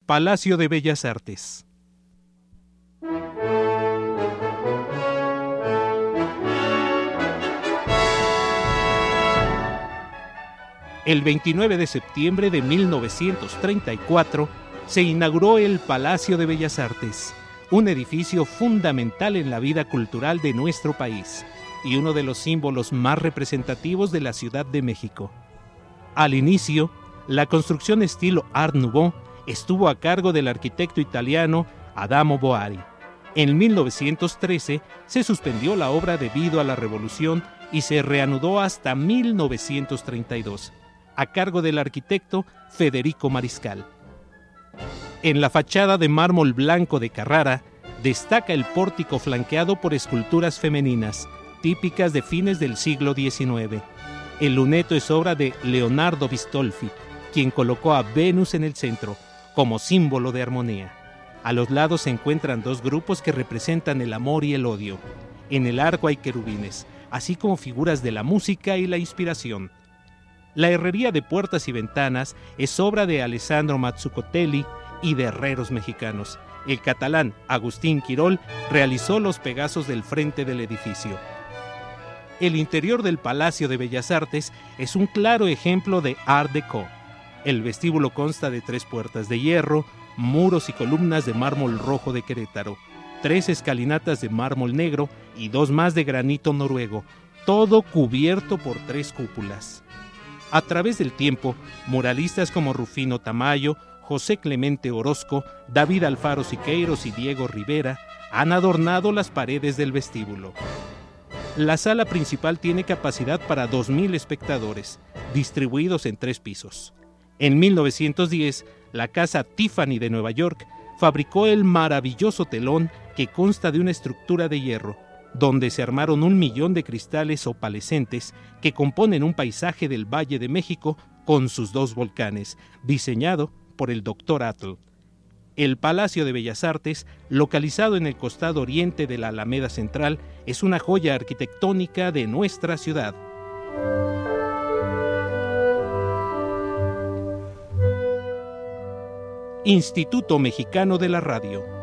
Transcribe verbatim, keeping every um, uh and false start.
Palacio de Bellas Artes. El veintinueve de septiembre de mil novecientos treinta y cuatro se inauguró el Palacio de Bellas Artes, un edificio fundamental en la vida cultural de nuestro país y uno de los símbolos más representativos de la Ciudad de México. Al inicio, la construcción estilo Art Nouveau estuvo a cargo del arquitecto italiano Adamo Boari. En mil novecientos trece se suspendió la obra debido a la Revolución y se reanudó hasta mil novecientos treinta y dos, a cargo del arquitecto Federico Mariscal. En la fachada de mármol blanco de Carrara destaca el pórtico flanqueado por esculturas femeninas, típicas de fines del siglo diecinueve. El luneto es obra de Leonardo Bistolfi, quien colocó a Venus en el centro, como símbolo de armonía. A los lados se encuentran dos grupos que representan el amor y el odio. En el arco hay querubines, así como figuras de la música y la inspiración. La herrería de puertas y ventanas es obra de Alessandro Mazzucotelli y de herreros mexicanos. El catalán Agustín Quirol realizó los pegazos del frente del edificio. El interior del Palacio de Bellas Artes es un claro ejemplo de Art Deco. El vestíbulo consta de tres puertas de hierro, muros y columnas de mármol rojo de Querétaro, tres escalinatas de mármol negro y dos más de granito noruego, todo cubierto por tres cúpulas. A través del tiempo, muralistas como Rufino Tamayo, José Clemente Orozco, David Alfaro Siqueiros y Diego Rivera han adornado las paredes del vestíbulo. La sala principal tiene capacidad para dos mil espectadores, distribuidos en tres pisos. En mil novecientos diez, la casa Tiffany de Nueva York fabricó el maravilloso telón que consta de una estructura de hierro, donde se armaron un millón de cristales opalescentes que componen un paisaje del Valle de México con sus dos volcanes, diseñado por el doctor Atl. El Palacio de Bellas Artes, localizado en el costado oriente de la Alameda Central, es una joya arquitectónica de nuestra ciudad. Instituto Mexicano de la Radio.